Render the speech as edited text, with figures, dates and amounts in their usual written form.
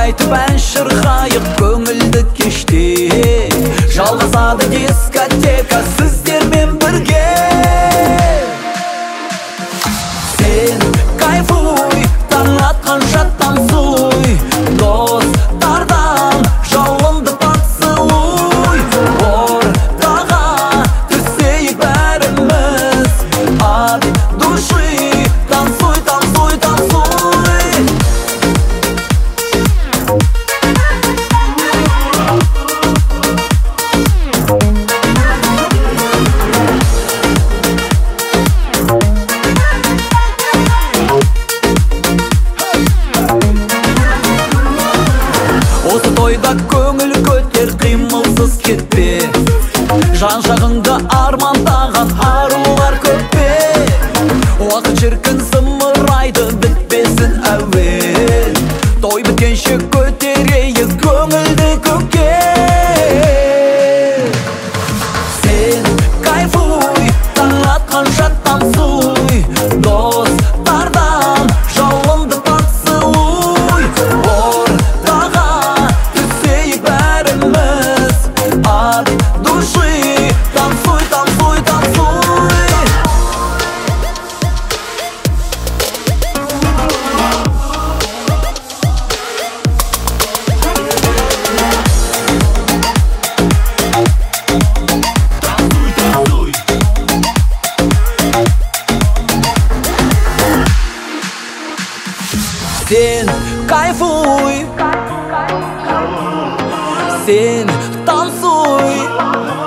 айтып ән шырқайық көңілді кеште. Жалғасады дискотека сіздермен бірге. Сен кайфуй, таң атқанша танцуй, достардан жауынды поцелуй. Ортаға түсейік бәріміз, от души танцуй, танцуй, танцуй. Осы тойда көңіл көтер, қимылсыз кетпе. Жан жағыңда армандаған арулар көп пе. Уақыт шіркін зымырайды, бітпесін әуен. Той біткенше көтерейік көңілді көкке. Сен кайфуй, таң атқанша танцуй, достардан жауынды поцелуй. Ортаға түсейік бәріміз, от души танцуй, танцуй, танцуй. Сен кайфуй, сен танцуй.